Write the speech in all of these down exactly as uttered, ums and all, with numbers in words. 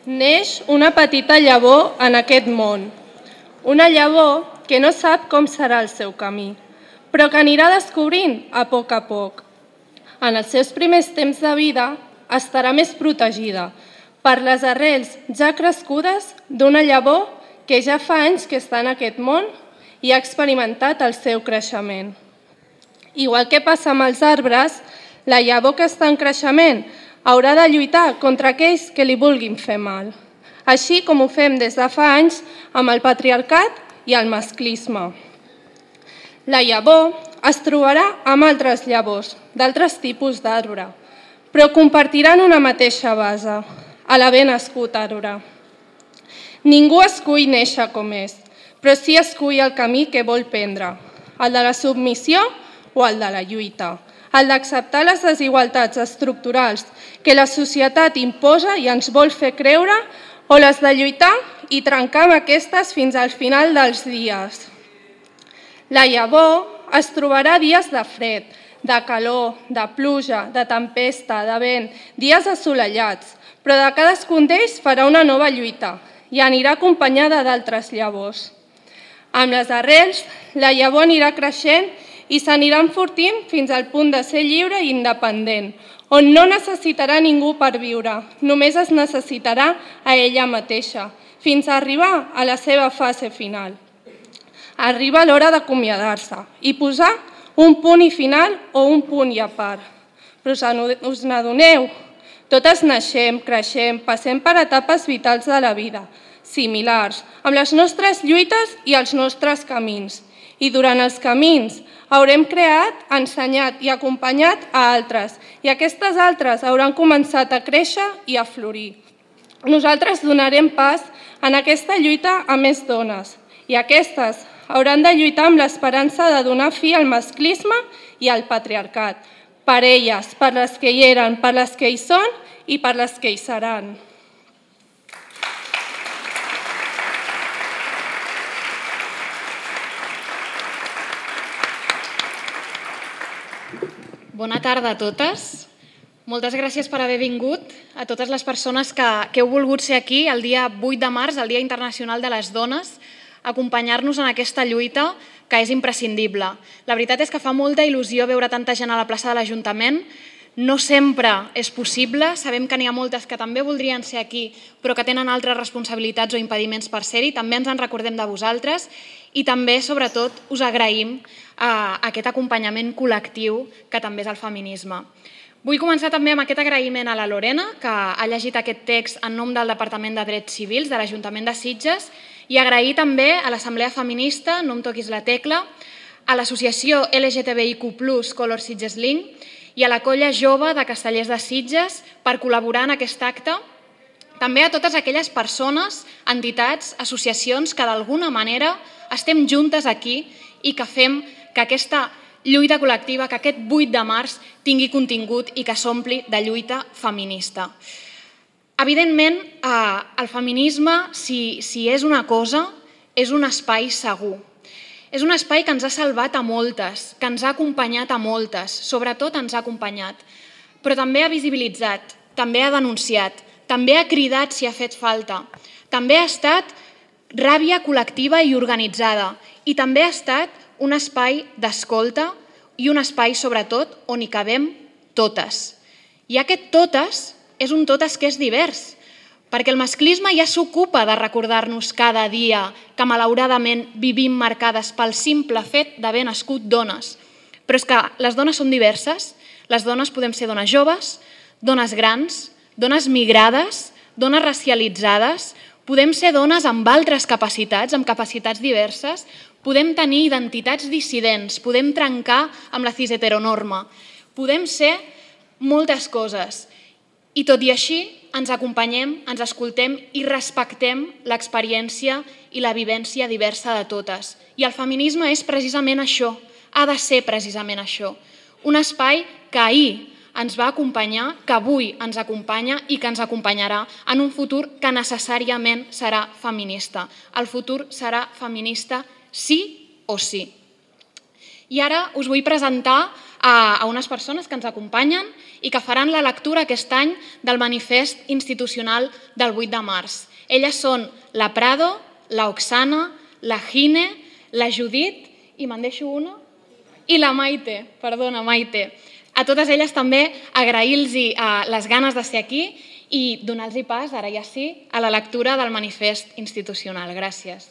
Neix una petita llavor en aquest món. Una llavor que no sap com serà el seu camí, però que anirà descobrint a poc a poc. En els seus primers temps de vida estarà més protegida per les arrels ja crescudes d'una llavor que ja fa anys que està en aquest món i ha experimentat el seu creixement. Igual que passa amb els arbres, la llavor que està en creixement haurà de lluitar contra aquells que li vulguin fer mal, així com ho fem des de fa anys amb el patriarcat i el masclisme. La llavor es trobarà amb altres llavors, d'altres tipus d'arbre, però compartiran una mateixa base, a l'haver nascut arbre. Ningú escull néixer com és, però sí escull el camí que vol prendre, el de la submissió o el de la lluita, el d'acceptar les desigualtats estructurals que la societat imposa i ens vol fer creure, o les de lluitar i trencar amb aquestes fins al final dels dies. La llavor es trobarà dies de fred, de calor, de pluja, de tempesta, de vent, dies assolellats, però de cadascun d'ells farà una nova lluita i anirà acompanyada d'altres llavors. Amb les arrels, la llavor anirà creixent i s'anirà enfortint fins al punt de ser lliure i independent, on no necessitarà ningú per viure, només es necessitarà a ella mateixa, fins a arribar a la seva fase final. Arriba l'hora d'acomiadar-se i posar un punt i final o un punt i a part. Però us n'adoneu? Totes naixem, creixem, passem per etapes vitals de la vida, similars, amb les nostres lluites i els nostres camins. I durant els camins haurem creat, ensenyat i acompanyat a altres, i aquestes altres hauran començat a créixer i a florir. Nosaltres donarem pas en aquesta lluita a més dones, i aquestes hauran de lluitar amb l'esperança de donar fi al masclisme i al patriarcat, per elles, per les que hi eren, per les que hi són i per les que hi seran. Bona tarda a totes. Moltes gràcies per haver vingut, a totes les persones que, que heu volgut ser aquí el dia vuit de març, el Dia Internacional de les Dones, acompanyar-nos en aquesta lluita que és imprescindible. La veritat és que fa molta il·lusió veure tanta gent a la plaça de l'Ajuntament. No sempre és possible, sabem que n'hi ha moltes que també voldrien ser aquí, però que tenen altres responsabilitats o impediments per ser-hi. També ens en recordem de vosaltres i també, sobretot, us agraïm aquest acompanyament col·lectiu que també és el feminisme. Vull començar també amb aquest agraïment a la Lorena, que ha llegit aquest text en nom del Departament de Drets Civils de l'Ajuntament de Sitges, i agrair també a l'Assemblea Feminista, No em toquis la tecla, a l'associació L G T B I Q plus, Color Sitges Link, i a la colla jove de Castellers de Sitges per col·laborar en aquest acte. També a totes aquelles persones, entitats, associacions que d'alguna manera estem juntes aquí i que fem que aquesta lluita col·lectiva, que aquest vuit de març tingui contingut i que s'ompli de lluita feminista. Evidentment, el feminisme, si, si és una cosa, és un espai segur. És un espai que ens ha salvat a moltes, que ens ha acompanyat a moltes, sobretot ens ha acompanyat, però també ha visibilitzat, també ha denunciat, també ha cridat si ha fet falta, també ha estat ràbia col·lectiva i organitzada i també ha estat un espai d'escolta i un espai, sobretot, on hi cabem totes. I aquest totes és un totes que és divers, perquè el masclisme ja s'ocupa de recordar-nos cada dia que malauradament vivim marcades pel simple fet d'haver nascut dones. Però és que les dones són diverses, les dones podem ser dones joves, dones grans, dones migrades, dones racialitzades, podem ser dones amb altres capacitats, amb capacitats diverses, podem tenir identitats dissidents, podem trencar amb la cis-heteronorma, podem ser moltes coses. I tot i així ens acompanyem, ens escoltem i respectem l'experiència i la vivència diversa de totes. I el feminisme és precisament això, ha de ser precisament això. Un espai que ahir ens va acompanyar, que avui ens acompanya i que ens acompanyarà en un futur que necessàriament serà feminista. El futur serà feminista sí o sí. I ara us vull presentar a unes persones que ens acompanyen i que faran la lectura aquest any del manifest institucional del vuit de març. Elles són la Prado, la Oxana, la Gine, la Judit i me'n deixo una? I la Maite, perdona, Maite. A totes elles també agrair-los les ganes de ser aquí i donar-los pas, ara ja sí, a la lectura del manifest institucional. Gràcies.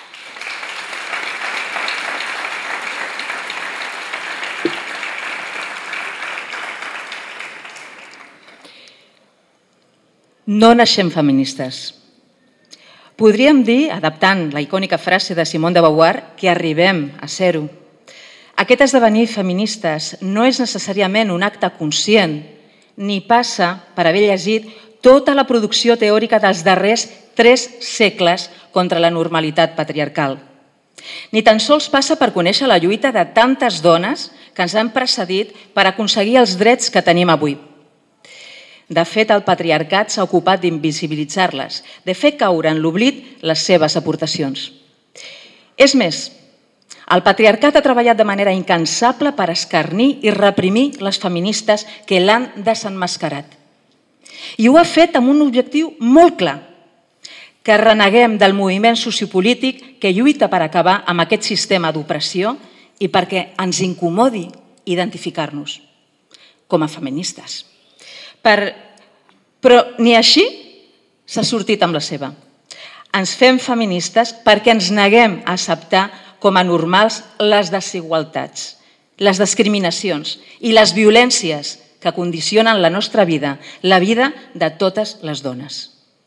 No naixem feministes. Podríem dir, adaptant la icònica frase de Simone de Beauvoir, que arribem a ser-ho. Aquest esdevenir feministes no és necessàriament un acte conscient, ni passa per haver llegit tota la producció teòrica dels darrers tres segles contra la normalitat patriarcal. Ni tan sols passa per conèixer la lluita de tantes dones que ens han precedit per aconseguir els drets que tenim avui. De fet, el patriarcat s'ha ocupat d'invisibilitzar-les, de fer caure en l'oblit les seves aportacions. És més, el patriarcat ha treballat de manera incansable per escarnir i reprimir les feministes que l'han desenmascarat. I ho ha fet amb un objectiu molt clar, que reneguem del moviment sociopolític que lluita per acabar amb aquest sistema d'opressió i perquè ens incomodi identificar-nos com a feministes. Per... Però ni així s'ha sortit amb la seva. Ens fem feministes perquè ens neguem a acceptar com a normals les desigualtats, les discriminacions i les violències que condicionen la nostra vida, la vida de totes les dones.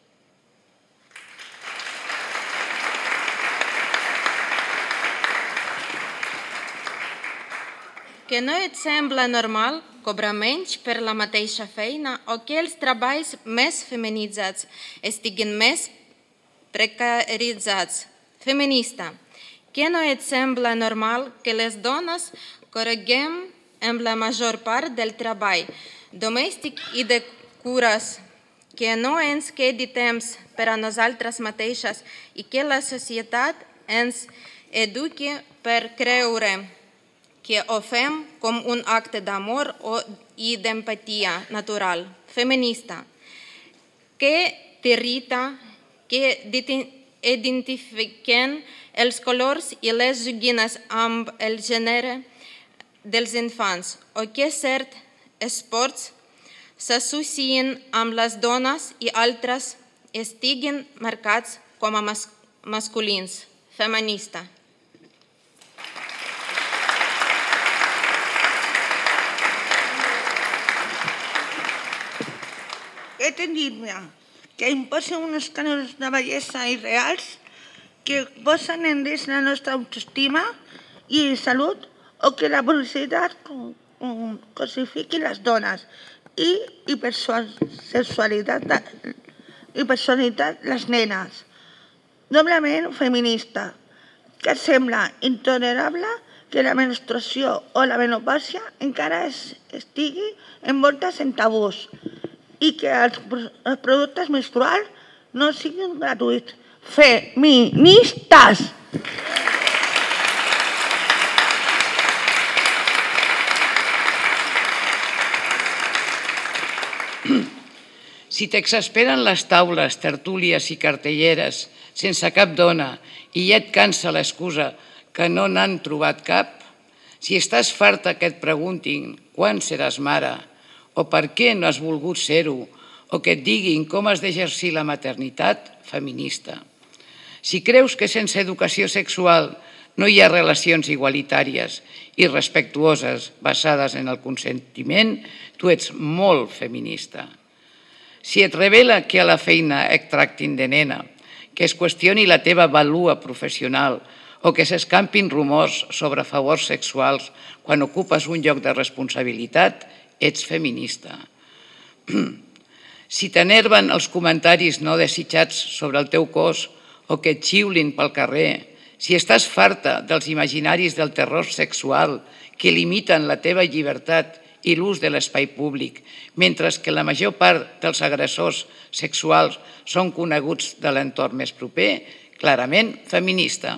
Que no et sembla normal cobrar menys per la mateixa feina o que els treballs més feminitzats estiguin més precaritzats? Feminista, que no et sembla normal que les dones correguem amb la major part del treball domèstic i de cures, que no ens quedi temps per a nosaltres mateixes i que la societat ens eduqui per creure que ho fem com un acte d'amor i d'empatia natural, feminista, que t'irrita, que identifiquen els colors i les joguines amb el gènere dels infants o que certs esports s'associen amb les dones i altres estiguin marcats com a mas masculins, feminista. Entendid-me, que imposen uns cànons de bellesa irreals que posen en risc la nostra autoestima i salut o que la publicitat cosifiqui les dones i hipersexualitat i personalitat les nenes. Doblement feminista, que sembla intolerable que la menstruació o la menopàusia encara estigui envoltes en tabús i que els productes menstruals no siguin gratuïts. Feministes! Si t'exasperen les taules, tertúlies i cartelleres sense cap dona i ja et cansa l'excusa que no n'han trobat cap, si estàs farta que et preguntin quan seràs mare o per què no has volgut ser-ho, o que et diguin com has d'exercir la maternitat, feminista. Si creus que sense educació sexual no hi ha relacions igualitàries i respectuoses basades en el consentiment, tu ets molt feminista. Si et revela que a la feina et tractin de nena, que es qüestioni la teva vàlua professional o que s'escampin rumors sobre favors sexuals quan ocupes un lloc de responsabilitat, ets feminista. Si t'enerven els comentaris no desitjats sobre el teu cos o que et xiulin pel carrer, si estàs farta dels imaginaris del terror sexual que limiten la teva llibertat i l'ús de l'espai públic, mentre que la major part dels agressors sexuals són coneguts de l'entorn més proper, clarament feminista.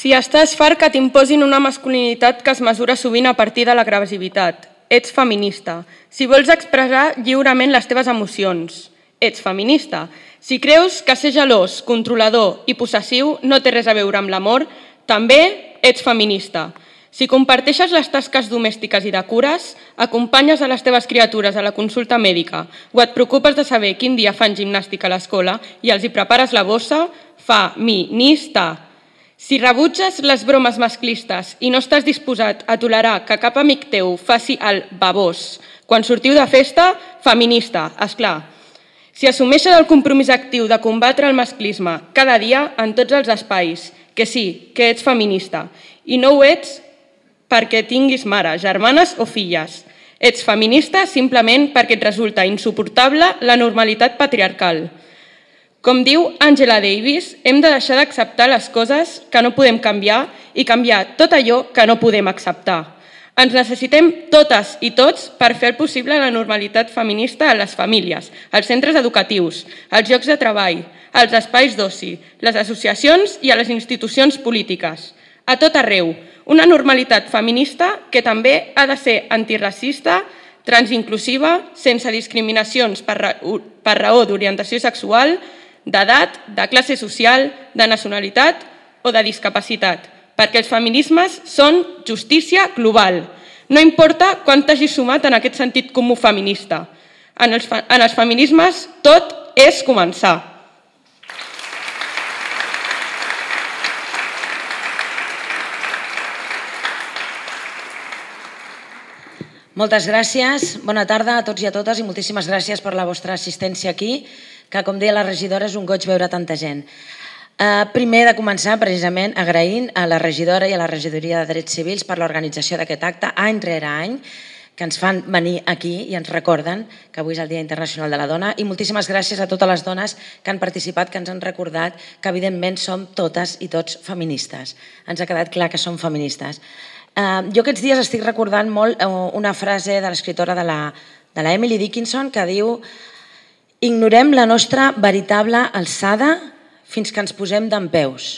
Si estàs fart que t'imposin una masculinitat que es mesura sovint a partir de l'agressivitat, ets feminista. Si vols expressar lliurement les teves emocions, ets feminista. Si creus que ser gelós, controlador i possessiu no té res a veure amb l'amor, també ets feminista. Si comparteixes les tasques domèstiques i de cures, acompanyes a les teves criatures a la consulta mèdica o et preocupes de saber quin dia fan gimnàstica a l'escola i els hi prepares la bossa, feminista. Si rebutges les bromes masclistes i no estàs disposat a tolerar que cap amic teu faci el babós quan sortiu de festa, feminista, esclar. Si assumeixes el compromís actiu de combatre el masclisme cada dia en tots els espais, que sí, que ets feminista, i no ho ets perquè tinguis mare, germanes o filles. Ets feminista simplement perquè et resulta insuportable la normalitat patriarcal. Com diu Angela Davis, hem de deixar d'acceptar les coses que no podem canviar i canviar tot allò que no podem acceptar. Ens necessitem totes i tots per fer possible la normalitat feminista a les famílies, als centres educatius, als llocs de treball, als espais d'oci, les associacions i a les institucions polítiques. A tot arreu, una normalitat feminista que també ha de ser antiracista, transinclusiva, sense discriminacions per raó d'orientació sexual, d'edat, de classe social, de nacionalitat o de discapacitat, perquè els feminismes són justícia global. No importa quant t'hagis sumat en aquest sentit comú feminista. En els, en els feminismes tot és començar. Moltes gràcies, bona tarda a tots i a totes i moltíssimes gràcies per la vostra assistència aquí, que com deia la regidora és un goig veure tanta gent. Primer de començar precisament agraint a la regidora i a la regidoria de Drets Civils per l'organització d'aquest acte any rere any, que ens fan venir aquí i ens recorden que avui és el Dia Internacional de la Dona, i moltíssimes gràcies a totes les dones que han participat, que ens han recordat que evidentment som totes i tots feministes. Ens ha quedat clar que som feministes. Jo aquests dies estic recordant molt una frase de l'escriptora de la Emily Dickinson que diu: ignorem la nostra veritable alçada fins que ens posem dempeus.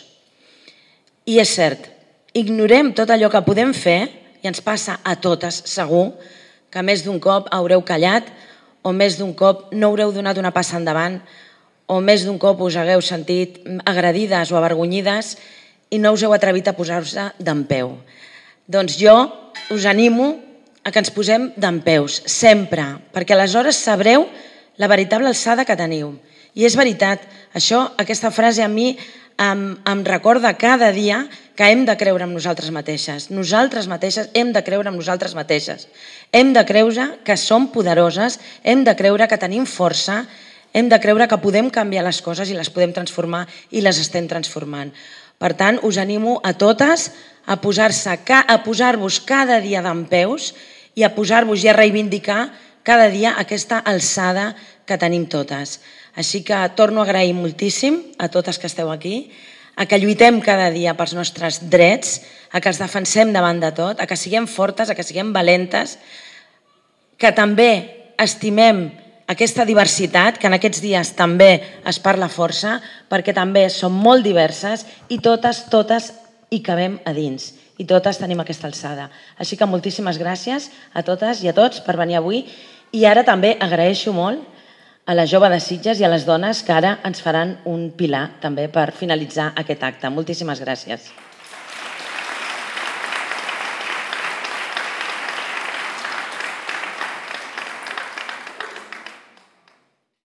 I és cert, ignorem tot allò que podem fer i ens passa a totes, segur, que més d'un cop haureu callat o més d'un cop no haureu donat una passa endavant o més d'un cop us hagueu sentit agredides o avergonyides i no us heu atrevit a posar-vos dempeus. Doncs jo us animo a que ens posem dempeus, sempre, perquè aleshores sabreu la veritable alçada que teniu. I és veritat, això, aquesta frase a mi em, em recorda cada dia que hem de creure en nosaltres mateixes. Nosaltres mateixes hem de creure en nosaltres mateixes. Hem de creure que som poderoses, hem de creure que tenim força, hem de creure que podem canviar les coses i les podem transformar i les estem transformant. Per tant, us animo a totes a posar-se, a posar-vos cada dia dempeus i a posar-vos i a reivindicar cada dia aquesta alçada que tenim totes. Així que torno a agrair moltíssim a totes que esteu aquí, a que lluitem cada dia pels nostres drets, a que els defensem davant de tot, a que siguem fortes, a que siguem valentes, que també estimem aquesta diversitat, que en aquests dies també es parla força, perquè també som molt diverses i totes, totes hi cabem a dins i totes tenim aquesta alçada. Així que moltíssimes gràcies a totes i a tots per venir avui i ara també agraeixo molt a la jove de Sitges i a les dones que ara ens faran un pilar també per finalitzar aquest acte. Moltíssimes gràcies.